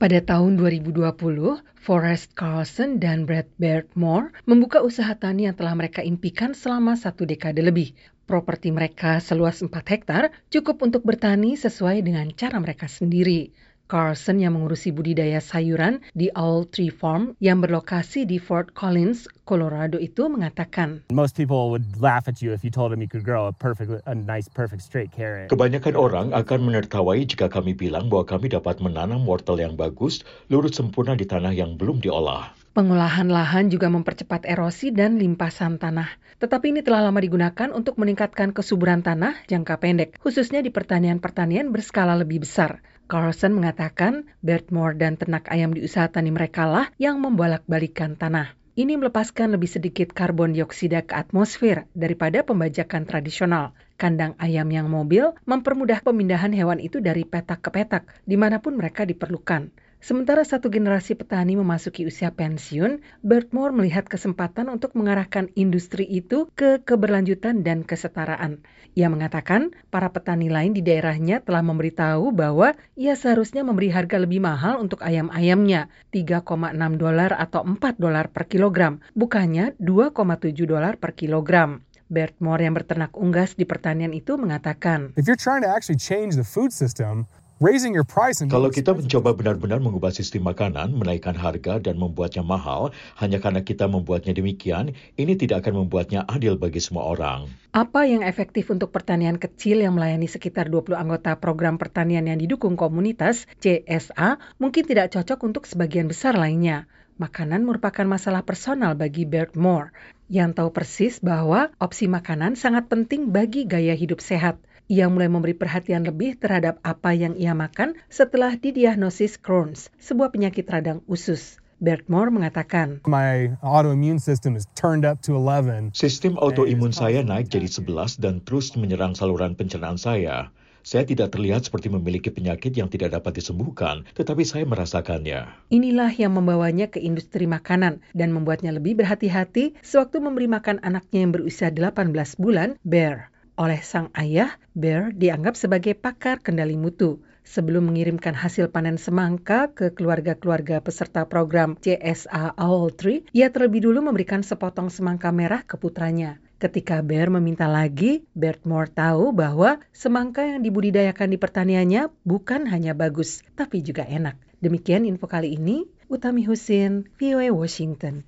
Pada tahun 2020, Forrest Carlson dan Brad Beardmore membuka usaha tani yang telah mereka impikan selama 1 dekade lebih. Properti mereka seluas 4 hektar cukup untuk bertani sesuai dengan cara mereka sendiri. Carlson yang mengurusi budidaya sayuran di Owl Tree Farm yang berlokasi di Fort Collins, Colorado itu mengatakan, Most people would laugh at you if you told them you could grow a nice, perfect straight carrot. Kebanyakan orang akan menertawai jika kami bilang bahwa kami dapat menanam wortel yang bagus, lurus sempurna di tanah yang belum diolah. Pengolahan lahan juga mempercepat erosi dan limpasan tanah. Tetapi ini telah lama digunakan untuk meningkatkan kesuburan tanah jangka pendek, khususnya di pertanian-pertanian berskala lebih besar. Carlson mengatakan, Beardmore dan ternak ayam di usaha tani mereka lah yang membolak-balikan tanah. Ini melepaskan lebih sedikit karbon dioksida ke atmosfer daripada pembajakan tradisional. Kandang ayam yang mobil mempermudah pemindahan hewan itu dari petak ke petak, dimanapun mereka diperlukan. Sementara satu generasi petani memasuki usia pensiun, Beardmore melihat kesempatan untuk mengarahkan industri itu ke keberlanjutan dan kesetaraan. Ia mengatakan para petani lain di daerahnya telah memberitahu bahwa ia seharusnya memberi harga lebih mahal untuk ayam-ayamnya, $3,6 atau $4 per kilogram, bukannya $2,7 per kilogram. Beardmore yang berternak unggas di pertanian itu mengatakan, If you're trying to actually change the food system, raising your price and Kalau kita mencoba benar-benar mengubah sistem makanan, menaikkan harga dan membuatnya mahal, hanya karena kita membuatnya demikian, ini tidak akan membuatnya adil bagi semua orang. Apa yang efektif untuk pertanian kecil yang melayani sekitar 20 anggota program pertanian yang didukung komunitas, CSA, mungkin tidak cocok untuk sebagian besar lainnya. Makanan merupakan masalah personal bagi Beardmore, yang tahu persis bahwa opsi makanan sangat penting bagi gaya hidup sehat. Ia mulai memberi perhatian lebih terhadap apa yang ia makan setelah didiagnosis Crohn's, sebuah penyakit radang usus. Beardmore mengatakan, my autoimmune system is turned up to 11. Sistem autoimun saya naik jadi 11 dan terus menyerang saluran pencernaan saya. Saya tidak terlihat seperti memiliki penyakit yang tidak dapat disembuhkan, tetapi saya merasakannya. Inilah yang membawanya ke industri makanan dan membuatnya lebih berhati-hati sewaktu memberi makan anaknya yang berusia 18 bulan, Bear. Oleh sang ayah, Bear dianggap sebagai pakar kendali mutu. Sebelum mengirimkan hasil panen semangka ke keluarga-keluarga peserta program CSA Owl Tree, ia terlebih dulu memberikan sepotong semangka merah ke putranya. Ketika Bear meminta lagi, Beardmore tahu bahwa semangka yang dibudidayakan di pertaniannya bukan hanya bagus, tapi juga enak. Demikian info kali ini, Utami Husin, VOA Washington.